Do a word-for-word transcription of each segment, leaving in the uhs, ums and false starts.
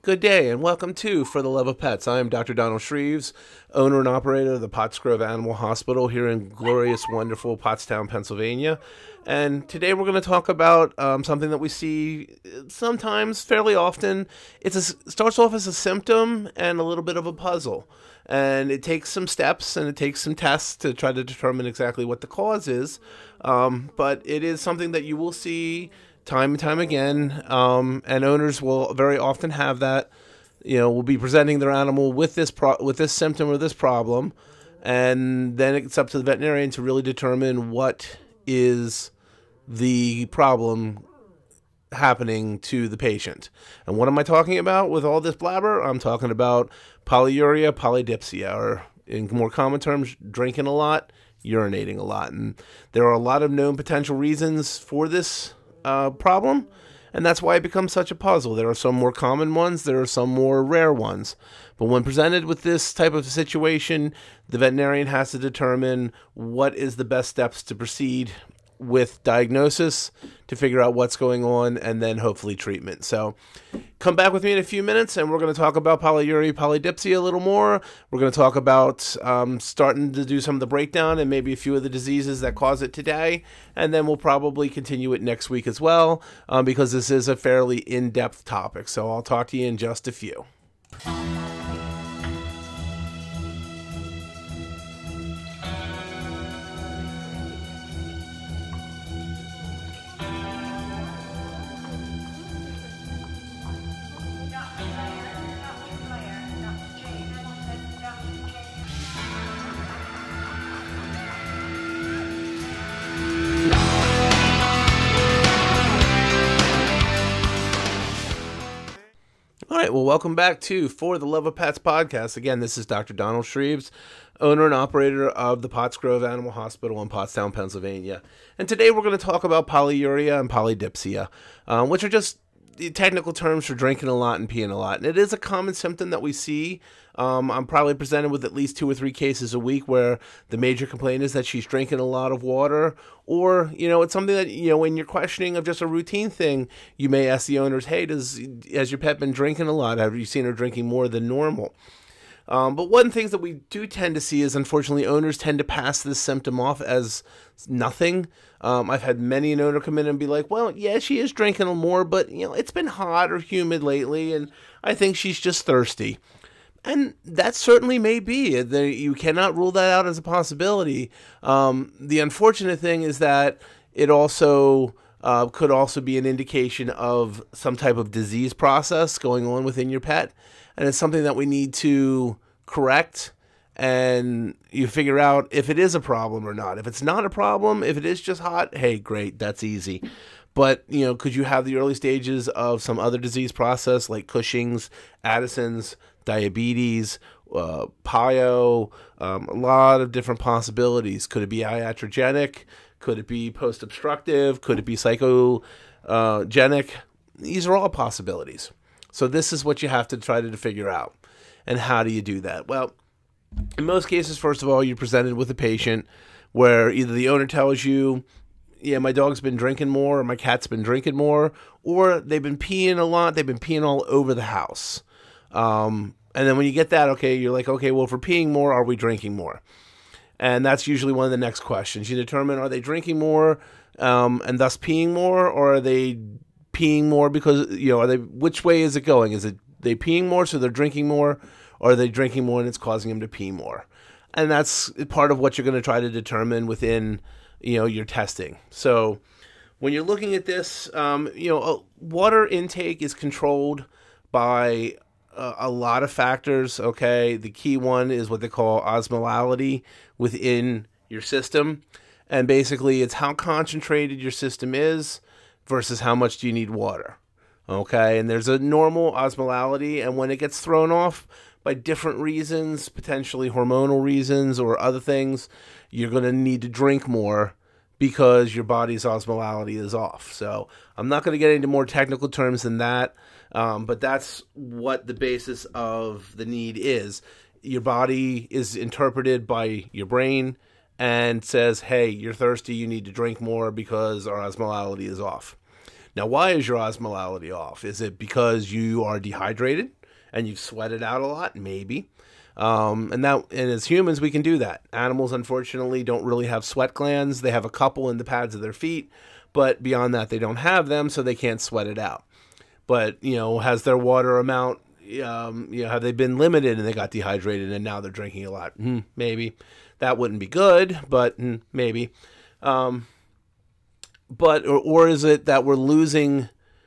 Good day and welcome to For the Love of Pets. I am Doctor Donald Shreves, owner and operator of the Pottsgrove Animal Hospital here in glorious, wonderful Pottstown, Pennsylvania. And today we're going to talk about um, something that we see sometimes, fairly often. It's a, it starts off as a symptom and a little bit of a puzzle. And it takes some steps and it takes some tests to try to determine exactly what the cause is. Um, but it is something that you will see time and time again, um, and owners will very often have that. You know, will be presenting their animal with this pro- with this symptom or this problem, and then it's up to the veterinarian to really determine what is the problem happening to the patient. And what am I talking about with all this blabber? I'm talking about polyuria, polydipsia, or in more common terms, drinking a lot, urinating a lot. And there are a lot of known potential reasons for this Uh, problem, and that's why it becomes such a puzzle. There are some more common ones, there are some more rare ones, but when presented with this type of situation, the veterinarian has to determine what is the best steps to proceed with diagnosis to figure out what's going on, and then hopefully treatment. So come back with me in a few minutes and we're going to talk about polyuria, polydipsia a little more. We're going to talk about um, starting to do some of the breakdown and maybe a few of the diseases that cause it today, and then we'll probably continue it next week as well, um, because this is a fairly in-depth topic. So I'll talk to you in just a few. All right, well, welcome back to For the Love of Pets podcast. Again, this is Doctor Donald Shreves, owner and operator of the Pottsgrove Animal Hospital in Pottstown, Pennsylvania. And today we're going to talk about polyuria and polydipsia, um, which are just technical terms for drinking a lot and peeing a lot. And it is a common symptom that we see. Um, I'm probably presented with at least two or three cases a week where the major complaint is that she's drinking a lot of water, or, you know, it's something that, you know, when you're questioning of just a routine thing, you may ask the owners, hey, does, has your pet been drinking a lot? Have you seen her drinking more than normal? Um, but one of the things that we do tend to see is, unfortunately, owners tend to pass this symptom off as nothing. Um, I've had many an owner come in and be like, well, yeah, she is drinking more, but, you know, it's been hot or humid lately, and I think she's just thirsty. And that certainly may be. You cannot rule that out as a possibility. Um, the unfortunate thing is that it also uh, could also be an indication of some type of disease process going on within your pet. And it's something that we need to correct, and you figure out if it is a problem or not. If it's not a problem, if it is just hot, hey, great, that's easy. But, you know, could you have the early stages of some other disease process like Cushing's, Addison's, diabetes, uh, P I O, um, a lot of different possibilities. Could it be iatrogenic? Could it be post-obstructive? Could it be psychogenic? These are all possibilities. So this is what you have to try to figure out. And how do you do that? Well, in most cases, first of all, you're presented with a patient where either the owner tells you, yeah, my dog's been drinking more, or my cat's been drinking more, or they've been peeing a lot, they've been peeing all over the house. Um, and then when you get that, okay, you're like, okay, well, if we're peeing more, are we drinking more? And that's usually one of the next questions. You determine, are they drinking more um, and thus peeing more, or are they peeing more because, you know, are they, which way is it going? Is it they peeing more so they're drinking more, or are they drinking more and it's causing them to pee more? And that's part of what you're going to try to determine within, you know, your testing. So when you're looking at this, um, you know, water intake is controlled by uh, a lot of factors, okay? The key one is what they call osmolality within your system. And basically it's how concentrated your system is versus how much do you need water, okay? And there's a normal osmolality, and when it gets thrown off by different reasons, potentially hormonal reasons or other things, you're going to need to drink more because your body's osmolality is off. So I'm not going to get into more technical terms than that, um, but that's what the basis of the need is. Your body is interpreted by your brain and says, hey, you're thirsty, you need to drink more because our osmolality is off. Now, why is your osmolality off? Is it because you are dehydrated and you've sweated out a lot? Maybe. Um, and that, and as humans, we can do that. Animals, unfortunately, don't really have sweat glands. They have a couple in the pads of their feet, but beyond that, they don't have them, so they can't sweat it out. But, you know, has their water amount, um, you know, have they been limited and they got dehydrated and now they're drinking a lot? Hmm, maybe. That wouldn't be good, but hmm, maybe. Um, but, or, or is it that we're losing,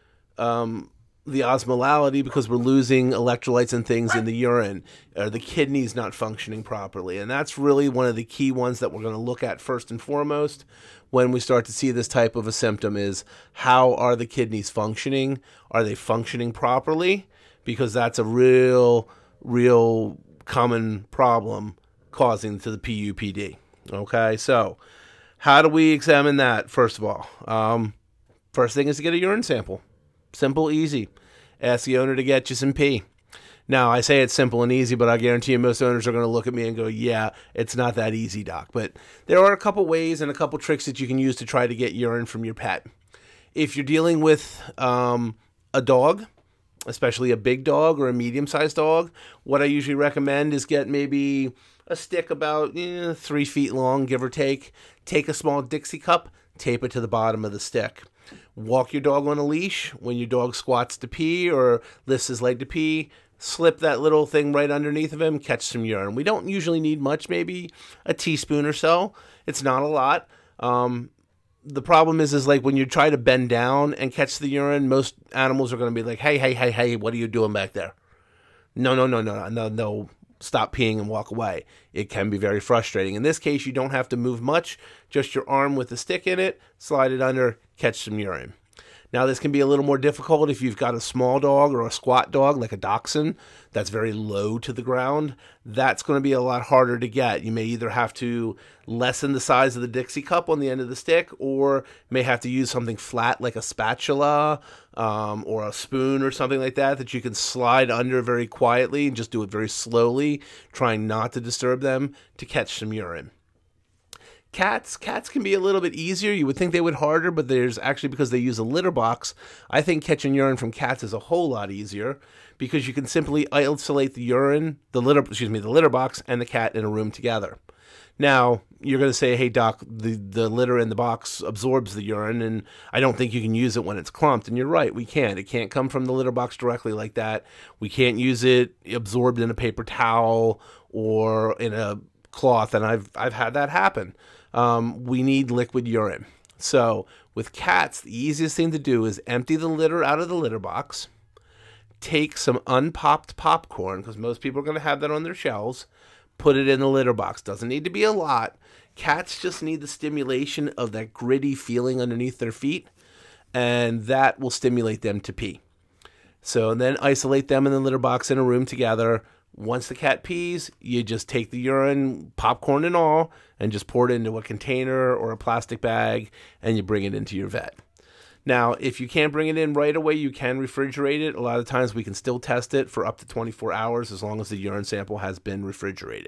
um, the osmolality because we're losing electrolytes and things in the urine, or the kidneys not functioning properly? And that's really one of the key ones that we're going to look at first and foremost when we start to see this type of a symptom is how are the kidneys functioning? Are they functioning properly? Because that's a real, real common problem causing to the P U P D. Okay, so how do we examine that, first of all? Um, first thing is to get a urine sample. Simple, easy. Ask the owner to get you some pee. Now, I say it's simple and easy, but I guarantee you most owners are going to look at me and go, yeah, it's not that easy, doc. But there are a couple ways and a couple tricks that you can use to try to get urine from your pet. If you're dealing with um, a dog, especially a big dog or a medium-sized dog, what I usually recommend is get maybe a stick about eh, three feet long, give or take. Take a small Dixie cup, tape it to the bottom of the stick. Walk your dog on a leash. When your dog squats to pee or lifts his leg to pee, slip that little thing right underneath of him, catch some urine. We don't usually need much, maybe a teaspoon or so. It's not a lot. Um, the problem is, is like when you try to bend down and catch the urine, most animals are going to be like, hey, hey, hey, hey, what are you doing back there? No, no, no, no, no, no. Stop peeing and walk away. It can be very frustrating. In this case, you don't have to move much, just your arm with a stick in it, slide it under, catch some urine. Now, this can be a little more difficult if you've got a small dog or a squat dog like a dachshund that's very low to the ground. That's going to be a lot harder to get. You may either have to lessen the size of the Dixie cup on the end of the stick, or may have to use something flat like a spatula um, or a spoon or something like that that you can slide under very quietly and just do it very slowly, trying not to disturb them to catch some urine. Cats, cats can be a little bit easier. You would think they would harder, but there's actually, because they use a litter box, I think catching urine from cats is a whole lot easier because you can simply isolate the urine, the litter, excuse me, the litter box and the cat in a room together. Now, you're going to say, hey, doc, the, the litter in the box absorbs the urine, and I don't think you can use it when it's clumped. And you're right, we can't. It can't come from the litter box directly like that. We can't use it absorbed in a paper towel or in a cloth, and I've I've had that happen. Um, we need liquid urine. So with cats, the easiest thing to do is empty the litter out of the litter box, take some unpopped popcorn, because most people are going to have that on their shelves, put it in the litter box. Doesn't need to be a lot. Cats just need the stimulation of that gritty feeling underneath their feet, and that will stimulate them to pee. So and then isolate them in the litter box in a room together. Once the cat pees, you just take the urine, popcorn and all, and just pour it into a container or a plastic bag, and you bring it into your vet. Now, if you can't bring it in right away, you can refrigerate it. A lot of times we can still test it for up to twenty-four hours as long as the urine sample has been refrigerated.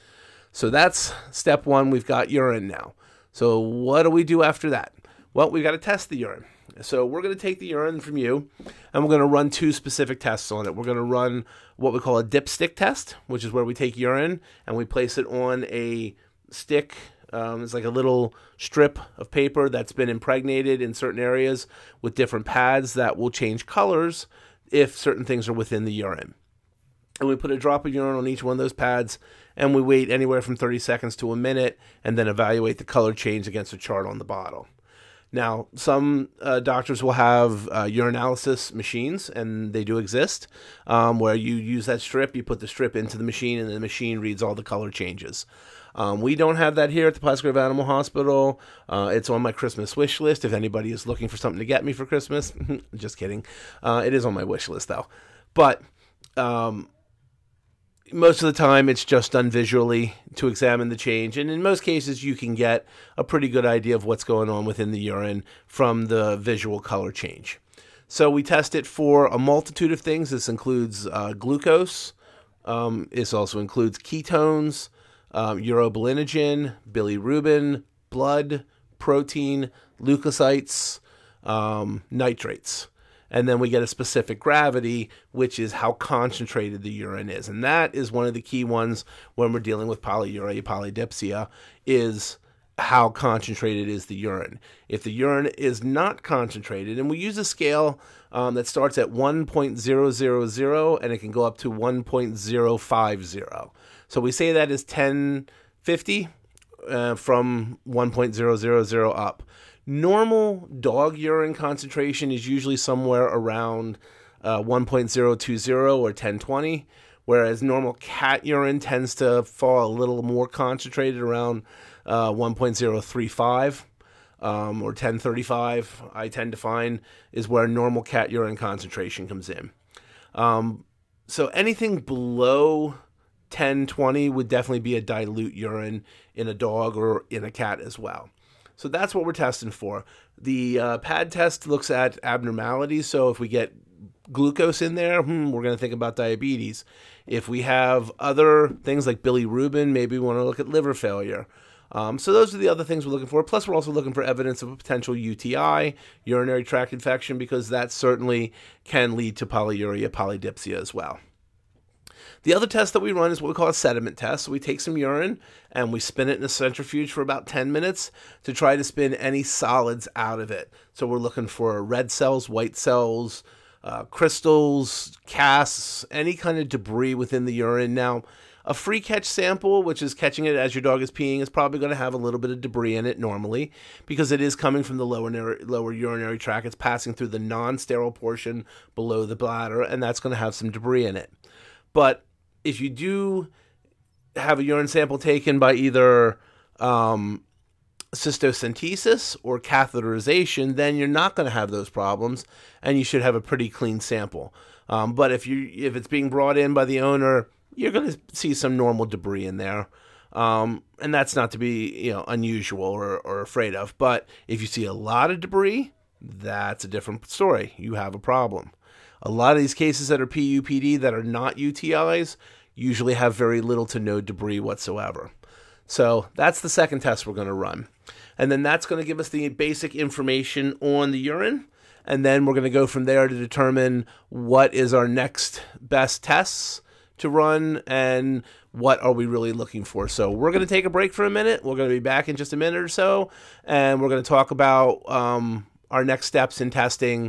So that's step one. We've got urine now. So what do we do after that? Well, we've got to test the urine. So we're going to take the urine from you, and we're going to run two specific tests on it. We're going to run what we call a dipstick test, which is where we take urine and we place it on a stick. Um, it's like a little strip of paper that's been impregnated in certain areas with different pads that will change colors if certain things are within the urine. And we put a drop of urine on each one of those pads, and we wait anywhere from thirty seconds to a minute, and then evaluate the color change against a chart on the bottle. Now, some uh, doctors will have uh, urinalysis machines, and they do exist, um, where you use that strip, you put the strip into the machine, and the machine reads all the color changes. Um, we don't have that here at the Pottsgrove Animal Hospital. Uh, it's on my Christmas wish list if anybody is looking for something to get me for Christmas. Just kidding. Uh, it is on my wish list, though. But um, most of the time, it's just done visually to examine the change. And in most cases, you can get a pretty good idea of what's going on within the urine from the visual color change. So we test it for a multitude of things. This includes uh, glucose. Um, this also includes ketones, um, urobilinogen, bilirubin, blood, protein, leukocytes, um, nitrates. And then we get a specific gravity, which is how concentrated the urine is. And that is one of the key ones when we're dealing with polyuria, polydipsia, is how concentrated is the urine. If the urine is not concentrated, and we use a scale um, that starts at one point zero zero zero and it can go up to one point zero five zero. So we say that is ten fifty uh, from one point zero zero zero up. Normal dog urine concentration is usually somewhere around uh, one point zero two zero or ten twenty, whereas normal cat urine tends to fall a little more concentrated around uh, one point zero three five um, or ten thirty-five, I tend to find, is where normal cat urine concentration comes in. Um, so anything below ten twenty would definitely be a dilute urine in a dog or in a cat as well. So that's what we're testing for. The uh, pad test looks at abnormalities. So if we get glucose in there, hmm, we're going to think about diabetes. If we have other things like bilirubin, maybe we want to look at liver failure. Um, so those are the other things we're looking for. Plus, we're also looking for evidence of a potential U T I, urinary tract infection, because that certainly can lead to polyuria, polydipsia as well. The other test that we run is what we call a sediment test. So we take some urine and we spin it in a centrifuge for about ten minutes to try to spin any solids out of it. So we're looking for red cells, white cells, uh, crystals, casts, any kind of debris within the urine. Now, a free catch sample, which is catching it as your dog is peeing, is probably going to have a little bit of debris in it normally because it is coming from the lower, lower urinary tract. It's passing through the non-sterile portion below the bladder, and that's going to have some debris in it. But if you do have a urine sample taken by either um, cystocentesis or catheterization, then you're not going to have those problems, and you should have a pretty clean sample. Um, but if you if it's being brought in by the owner, you're going to see some normal debris in there, um, and that's not to be you know unusual or, or afraid of. But if you see a lot of debris, that's a different story. You have a problem. A lot of these cases that are P U P D that are not U T Is usually have very little to no debris whatsoever. So that's the second test we're going to run. And then that's going to give us the basic information on the urine. And then we're going to go from there to determine what is our next best tests to run and what are we really looking for. So we're going to take a break for a minute. We're going to be back in just a minute or so. And we're going to talk about um, our next steps in testing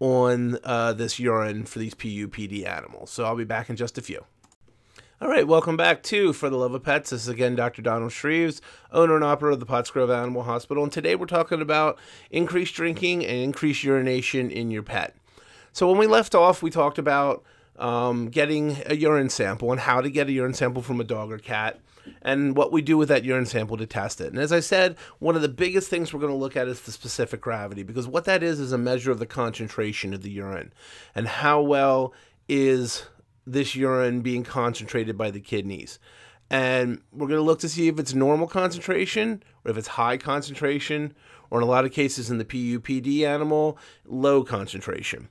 on uh, this urine for these P U P D animals. So I'll be back in just a few. All right, welcome back to For the Love of Pets. This is again Doctor Donald Shreves, owner and operator of the Pottsgrove Animal Hospital. And today we're talking about increased drinking and increased urination in your pet. So when we left off, we talked about um, getting a urine sample and how to get a urine sample from a dog or cat and what we do with that urine sample to test it. And as I said, one of the biggest things we're going to look at is the specific gravity, because what that is is a measure of the concentration of the urine and how well is this urine being concentrated by the kidneys. And we're going to look to see if it's normal concentration or if it's high concentration, or in a lot of cases in the P U P D animal, low concentration.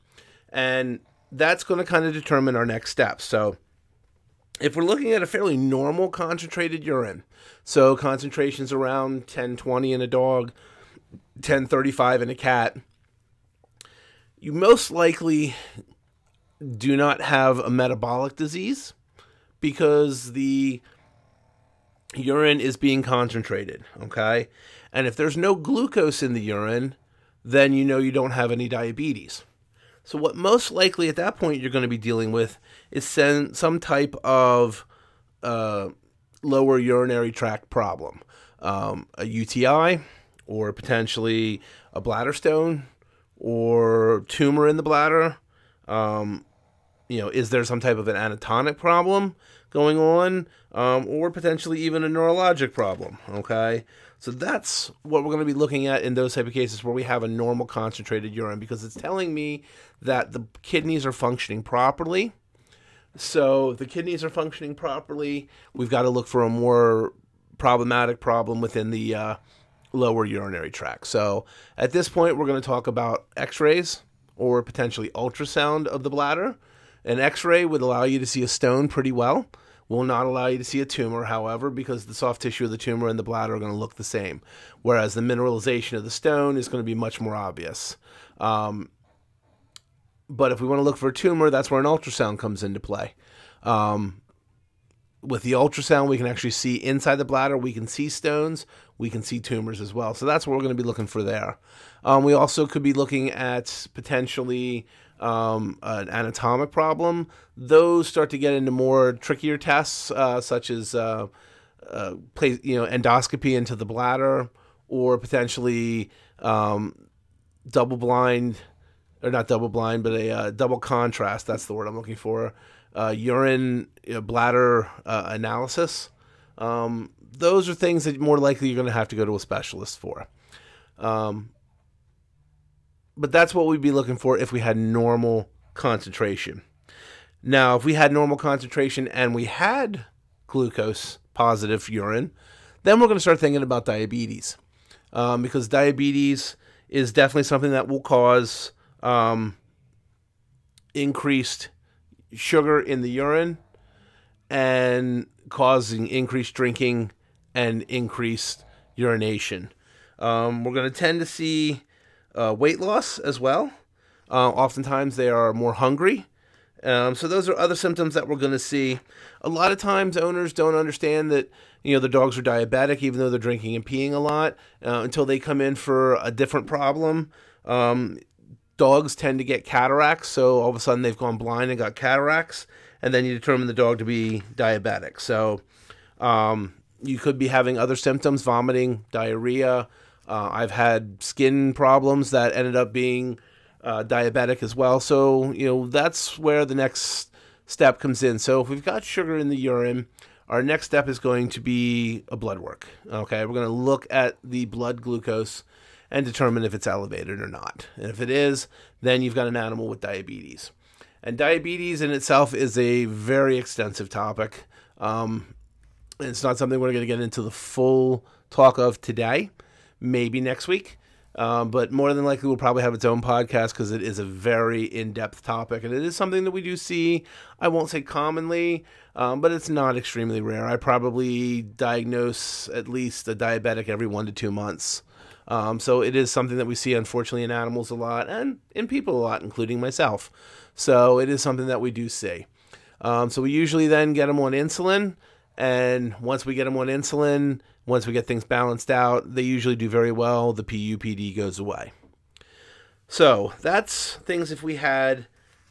And that's going to kind of determine our next steps. So if we're looking at a fairly normal concentrated urine, so concentrations around ten twenty in a dog, ten thirty-five in a cat, you most likely do not have a metabolic disease because the urine is being concentrated, okay? And if there's no glucose in the urine, then you know you don't have any diabetes. So what most likely at that point you're going to be dealing with is some type of uh, lower urinary tract problem, um, a U T I, or potentially a bladder stone, or tumor in the bladder. Um, you know, is there some type of an anatomic problem going on, um, or potentially even a neurologic problem, okay? So that's what we're going to be looking at in those type of cases where we have a normal concentrated urine, because it's telling me that the kidneys are functioning properly. So if the kidneys are functioning properly, we've got to look for a more problematic problem within the uh, lower urinary tract. So at this point, we're going to talk about x-rays or potentially ultrasound of the bladder. An x-ray would allow you to see a stone pretty well, will not allow you to see a tumor, however, because the soft tissue of the tumor and the bladder are going to look the same, whereas the mineralization of the stone is going to be much more obvious. Um, but if we want to look for a tumor, that's where an ultrasound comes into play. Um, with the ultrasound, we can actually see inside the bladder. We can see stones. We can see tumors as well. So that's what we're going to be looking for there. Um, we also could be looking at potentially um, an anatomic problem. Those start to get into more trickier tests, uh, such as uh, uh, play, you know, endoscopy into the bladder, or potentially um, double blind, or not double blind, but a uh, double contrast. That's the word I'm looking for. Uh, urine you know, bladder uh, analysis. Um, those are things that more likely you're going to have to go to a specialist for. Um, but that's what we'd be looking for if we had normal concentration. Now, if we had normal concentration and we had glucose positive urine, then we're going to start thinking about diabetes. Um, because diabetes is definitely something that will cause um, increased sugar in the urine and causing increased drinking and increased urination. Um, we're going to tend to see uh, weight loss as well. Uh, oftentimes they are more hungry. Um, so those are other symptoms that we're going to see. A lot of times owners don't understand that, you know, the dogs are diabetic even though they're drinking and peeing a lot uh, until they come in for a different problem. Um, Dogs tend to get cataracts, so all of a sudden they've gone blind and got cataracts, and then you determine the dog to be diabetic. So um, you could be having other symptoms, vomiting, diarrhea. Uh, I've had skin problems that ended up being uh, diabetic as well. So, you know, that's where the next step comes in. So if we've got sugar in the urine, our next step is going to be a blood work. Okay, we're going to look at the blood glucose and determine if it's elevated or not. And if it is, then you've got an animal with diabetes. And diabetes in itself is a very extensive topic. Um, it's not something we're going to get into the full talk of today, maybe next week. Um, but more than likely, we'll probably have its own podcast because it is a very in-depth topic. And it is something that we do see, I won't say commonly, um, but it's not extremely rare. I probably diagnose at least a diabetic every one to two months. Um, so it is something that we see, unfortunately, in animals a lot and in people a lot, including myself. So it is something that we do see. Um, so we usually then get them on insulin. And once we get them on insulin, once we get things balanced out, they usually do very well. The P U P D goes away. So that's things if we had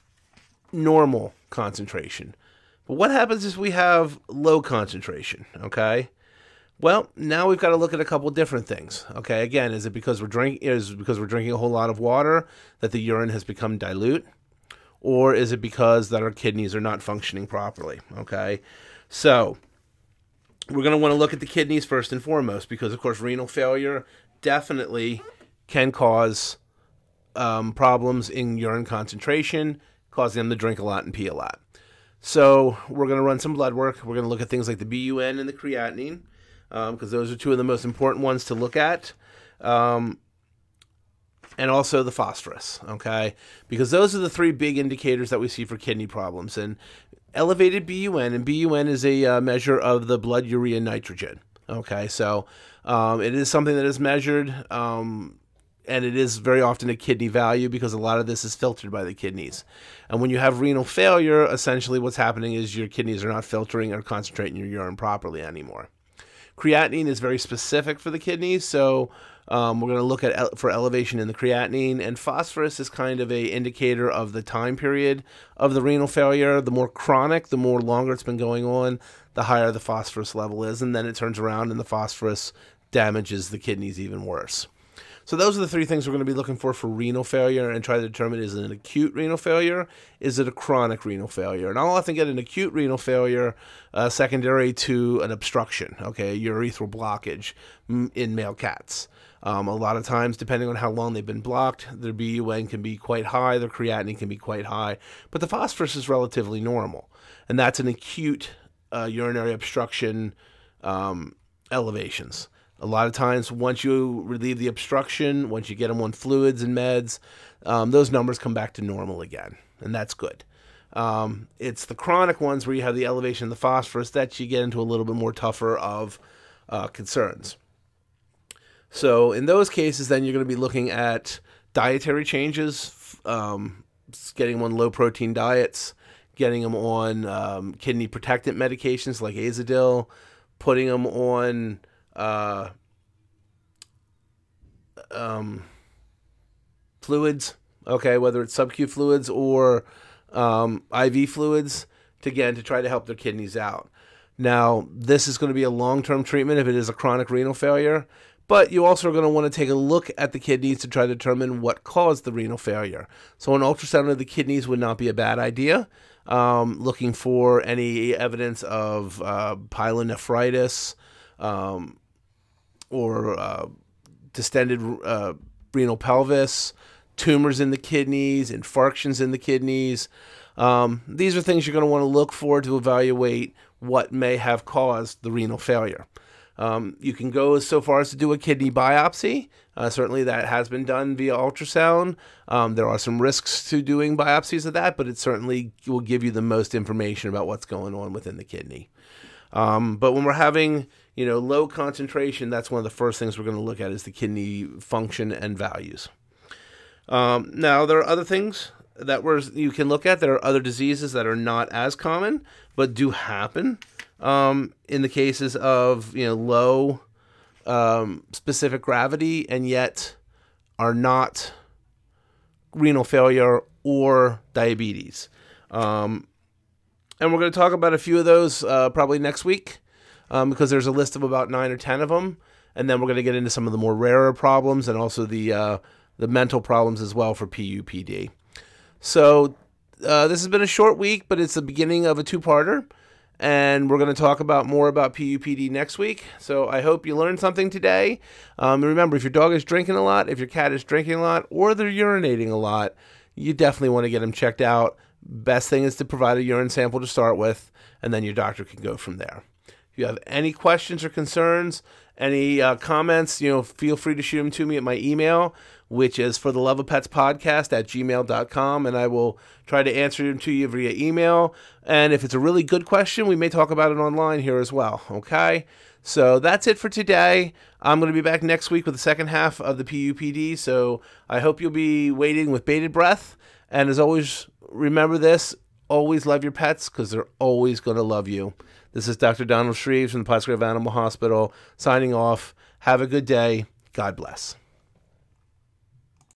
normal concentration. But what happens if we have low concentration, okay? Well, now we've got to look at a couple different things. Okay, again, is it because we're drink is it because we're drinking a whole lot of water that the urine has become dilute, or is it because that our kidneys are not functioning properly? Okay, so we're going to want to look at the kidneys first and foremost because, of course, renal failure definitely can cause um, problems in urine concentration, causing them to drink a lot and pee a lot. So we're going to run some blood work. We're going to look at things like the B U N and the creatinine, because um, those are two of the most important ones to look at, um, and also the phosphorus, okay? Because those are the three big indicators that we see for kidney problems. And elevated B U N, and B U N is a uh, measure of the blood urea nitrogen, okay? So um, it is something that is measured, um, and it is very often a kidney value because a lot of this is filtered by the kidneys. And when you have renal failure, essentially what's happening is your kidneys are not filtering or concentrating your urine properly anymore. Creatinine is very specific for the kidneys, so um, we're going to look at ele- for elevation in the creatinine, and phosphorus is kind of a indicator of the time period of the renal failure. The more chronic, the more longer it's been going on, the higher the phosphorus level is, and then it turns around and the phosphorus damages the kidneys even worse. So those are the three things we're going to be looking for for renal failure and try to determine, is it an acute renal failure? Is it a chronic renal failure? And I'll often get an acute renal failure uh, secondary to an obstruction, okay, a urethral blockage in male cats. Um, a lot of times, depending on how long they've been blocked, their B U N can be quite high, their creatinine can be quite high, but the phosphorus is relatively normal. And that's an acute uh, urinary obstruction um, elevations. A lot of times, once you relieve the obstruction, once you get them on fluids and meds, um, those numbers come back to normal again, and that's good. Um, it's the chronic ones where you have the elevation of the phosphorus that you get into a little bit more tougher of uh, concerns. So in those cases, then you're going to be looking at dietary changes, um, getting them on low-protein diets, getting them on um, kidney protectant medications like Azadil, putting them on uh, um, fluids, okay, whether it's sub-Q fluids or um, I V fluids, to, again, to try to help their kidneys out. Now, this is going to be a long-term treatment if it is a chronic renal failure, but you also are going to want to take a look at the kidneys to try to determine what caused the renal failure. So an ultrasound of the kidneys would not be a bad idea. Um, looking for any evidence of uh, pyelonephritis um, or uh, distended uh, renal pelvis, tumors in the kidneys, infarctions in the kidneys. Um, these are things you're going to want to look for to evaluate what may have caused the renal failure. Um, you can go so far as to do a kidney biopsy. Uh, certainly that has been done via ultrasound. Um, there are some risks to doing biopsies of that, but it certainly will give you the most information about what's going on within the kidney. Um, but when we're having, you know, low concentration, that's one of the first things we're going to look at is the kidney function and values. Um, now, there are other things that we're, you can look at. There are other diseases that are not as common, but do happen. Um, in the cases of, you know, low um, specific gravity and yet are not renal failure or diabetes. Um, and we're going to talk about a few of those uh, probably next week um, because there's a list of about nine or ten of them. And then we're going to get into some of the more rarer problems and also the, uh, the mental problems as well for P U P D. So uh, this has been a short week, but it's the beginning of a two-parter. And we're going to talk about more about P U P D next week. So I hope you learned something today. Um, remember, if your dog is drinking a lot, if your cat is drinking a lot, or they're urinating a lot, you definitely want to get them checked out. Best thing is to provide a urine sample to start with, and then your doctor can go from there. If you have any questions or concerns, any uh, comments, you know, feel free to shoot them to me at my email, which is for the love of pets podcast at gmail dot com, and I will try to answer them to you via email. And if it's a really good question, we may talk about it online here as well, okay? So that's it for today. I'm going to be back next week with the second half of the P U P D, so I hope you'll be waiting with bated breath. And as always, remember this, always love your pets because they're always going to love you. This is Doctor Donald Shreves from the Pottsgrove Animal Hospital signing off. Have a good day. God bless.